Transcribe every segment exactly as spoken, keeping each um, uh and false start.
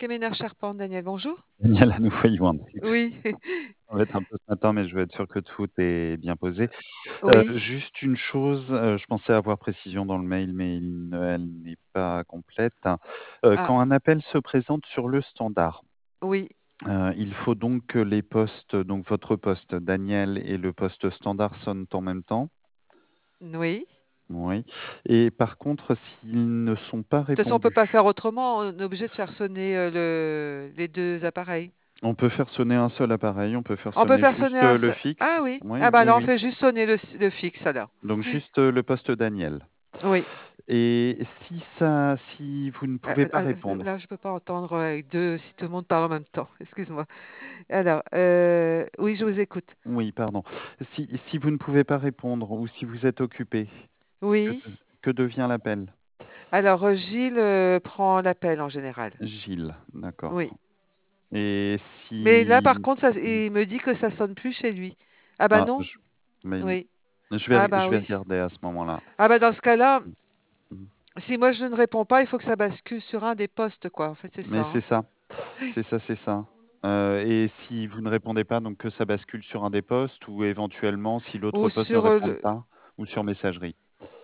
Keméner Charpente, Daniel, bonjour. Daniel, nous voyons un petit peu. Oui. Ça va être un peu ce matin, mais je veux être sûr que tout est bien posé. Heu, Oui. juste une chose, heu, je pensais avoir précision dans le mail, mais il ne elle n'est pas complète. Heu, Ah. quand un appel se présente sur le standard, Oui. heu, il faut donc que les postes, donc votre poste, Daniel, et le poste standard sonnent en même temps? N oui. Oui et par contre, s'ils ne sont pas De toute façon, on peut pas répondus faire autrement, on est obligé de faire sonner, heu, le les deux appareils. On peut faire sonner un seul appareil, on peut faire On peut sonner faire sonner juste, un heu, le seu ah fixe. oui? Oui, Ah bah oui, alors on oui. fait juste sonner le s le fixe alors. Donc Oui. juste, heu, le poste Daniel Oui. et si ça si vous ne Ah pouvez pas ah ah répondre là, je peux pas entendre, heu, avec deux si tout le monde parle en même temps, excuse-moi. Alors, heu, oui, je vous écoute. Oui, pardon. Si si vous ne pouvez pas répondre ou si vous êtes occupé, que Oui. de que devient l'appel? Alors, heu, Gilles, heu, prend l'appel en général. Gilles, Oui. d'accord et Mais là, si par contre, ça s mmh. il me dit que ça sonne plus chez lui. Ah bah Ah, non. je mais Oui. je vais Ah re bah je vais oui. regarder à ce moment-là. Ah bah dans ce cas-là, Mmh. Mmh. si moi je ne réponds pas, il faut que ça bascule sur un des postes quoi, en fait, c'est Mais ça, c'est hein. ça. Oui. C'est ça, c'est ça. Heu et si vous ne répondez pas, donc que ça bascule sur un des postes ou éventuellement si l'autre Ou poste ne sur, heu, répond le pas ou sur messagerie?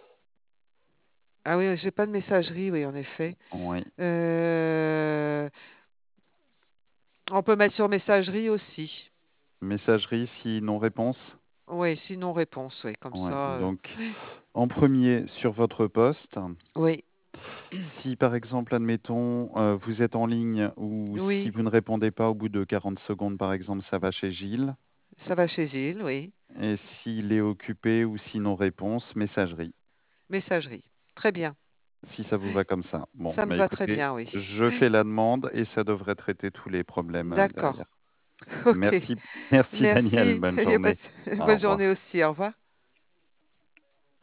Ah oui, j'ai pas de messagerie, oui, en effet. Oui. Heu on peut mettre sur messagerie aussi. Messagerie si non réponse? Oui, si non réponse, oui, comme Ouais, ça, heu donc oui. en premier sur votre poste. Oui. Si par exemple, admettons, heu, vous êtes en ligne ou si Oui. vous ne répondez pas au bout de quarante secondes, par exemple, ça va chez Gilles Ça va chez Gilles, oui. et s'il est occupé ou si non réponse, messagerie. Messagerie. Très bien. Si ça vous Oui. va comme ça. Bon, Ça me bah, va très écoutez, bien, oui. je fais Oui. la demande et ça devrait traiter tous les problèmes, heu, D'accord. derrière. OK. Merci merci Daniel, Merci, bonne il y a pas journée. de Au bonne journée revoir. aussi, au revoir.